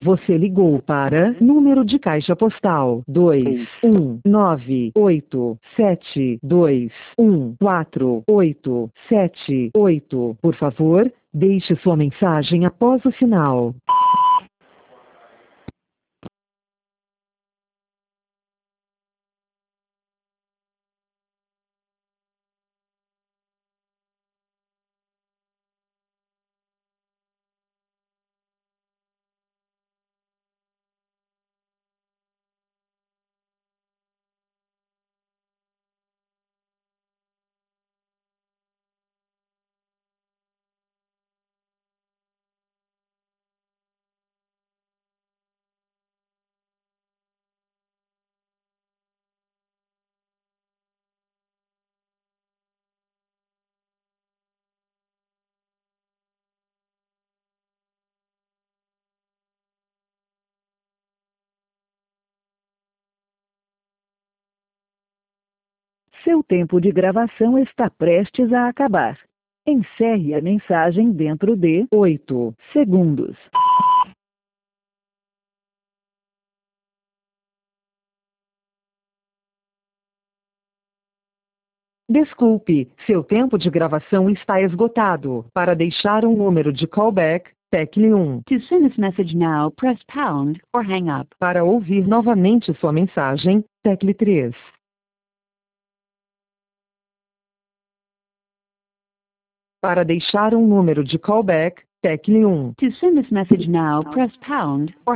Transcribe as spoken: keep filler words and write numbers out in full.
Você ligou para número de caixa postal dois um nove oito sete dois um quatro oito sete oito. Por favor, deixe sua mensagem após o sinal. Seu tempo de gravação está prestes a acabar. Encerre a mensagem dentro de oito segundos. Desculpe, seu tempo de gravação está esgotado. Para deixar um número de callback, tecle um. To send this message now, press pound or hang up. Para ouvir novamente sua mensagem, tecle três. Para deixar um número de callback, tecle um. To send this message now, press pound or